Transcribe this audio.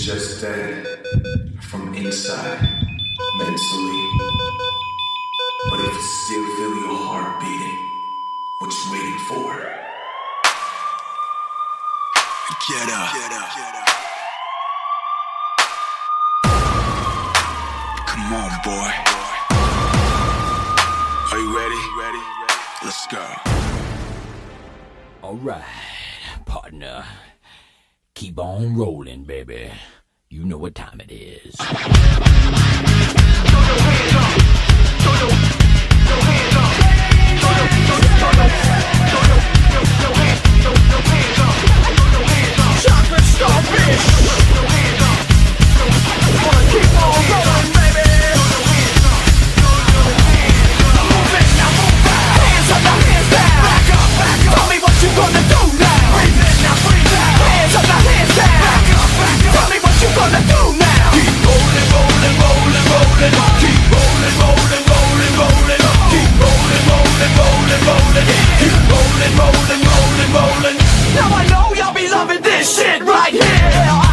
just dead from inside, mentally. But if you still feel your heart beating, what you waiting for? Get up. Get up. Get up. Come on, boy. Are you ready? Ready? Let's go. Alright, partner. Keep on rolling, baby. You know what time it is. Throw your hands up. Throw your hands up. Throw your hands up. Chocolate starfish. Throw your hands up. Wanna keep on rolling, baby. Move it, now move back. Hands up, now hands down. Back up, back up. Tell me what you gonna do now. Breathe in, now breathe out. Hands up, now hands down. Back up, back up. Tell me what you gonna do now. Keep rolling, rolling, rolling, rolling. Keep rolling, rolling, rolling, rolling. Keep rolling, rolling, rolling, rolling. Keep rolling, rolling, rolling, rolling. Now I know y'all be loving this shit right here.